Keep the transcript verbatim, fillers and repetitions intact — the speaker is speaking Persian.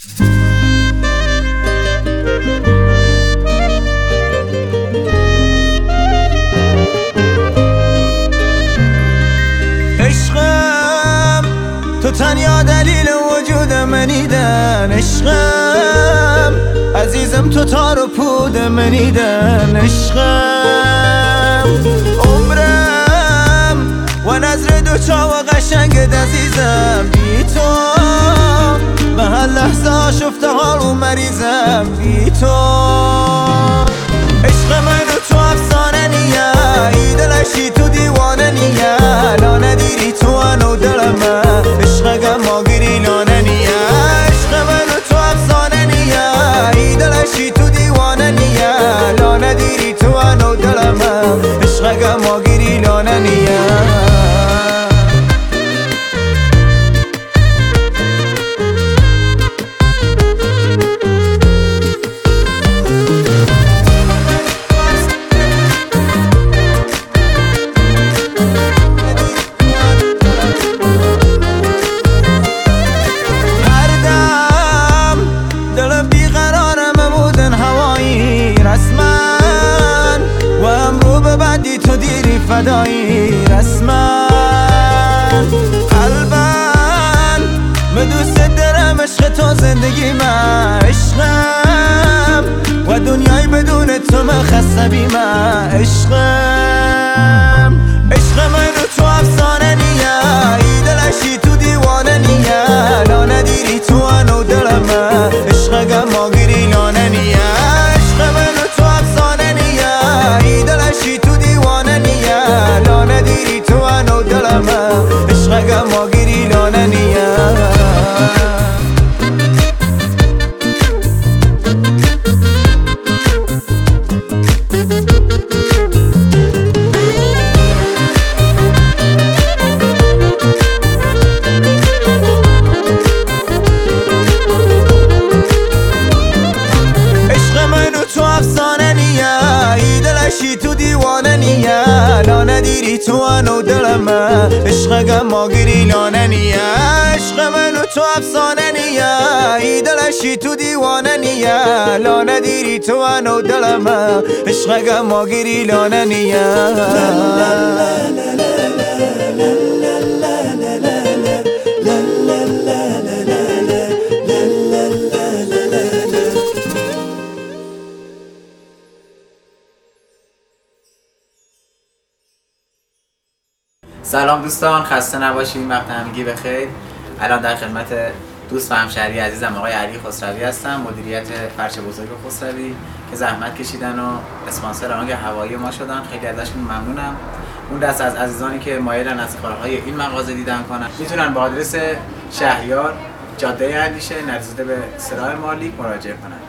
عشقم تو تنها دلیل وجود منیدن، عشقم عزیزم تو تار و پود منیدن، عشقم عمرم و نظر دو چاو قشنگت عزیزم، بی تو به هر لحظه شفته حال و مریضم، بی تو عشق من و تو افسانه نیه، ای دلشی تو دیوانه نیه، لا ندیری تو انو دلم عشق ما گیری لانه نیه، عشق من و تو افسانه نیه، ای دلشی تو دیوانه نیه، لا ندیری تو انو دلم عشق ما گیری لانه نیه. تو دیری فدایی رسما قلبم من دوست دارم، عشق تو زندگی من، عشقم و دنیای بدون تو من خسته بی من، عشقم عشق من و تو افسانه نیه، ای دلشی تو دیوانه نیه، لا ندیری تو انو دلم عشق ما گیری لانه نیه، عشق من و تو افسانه نیه، ای دلشی تو دیوانه نیه، لا ندیری تو انو دلم عشق ما گیری لانه نیه. تو دیوانه نیه، لا ندیری تو انو دلم عشق ما گیری لانه نیه، عشق من و تو افسانه نیه، ای دلشی تو دیوانه نیه، لا ندیری تو انو دلم عشق ما گیری لانه نیه. سلام دوستان، خسته نباشید، وقت همگی بخیر. الان در خدمت دوست و همشهری عزیزم آقای علی خسروی هستم، مدیریت فرش بزرگ خسروی که زحمت کشیدن و اسپانسر آهنگ هوایی ما شدن. خیلی ازشون ممنونم. اون دست از عزیزانی که مایلن از کارهای این مغازه دیدن کنن میتونن با آدرس شهریار جاده اندیشه نزدیک به سراح مالیک مراجعه کنن.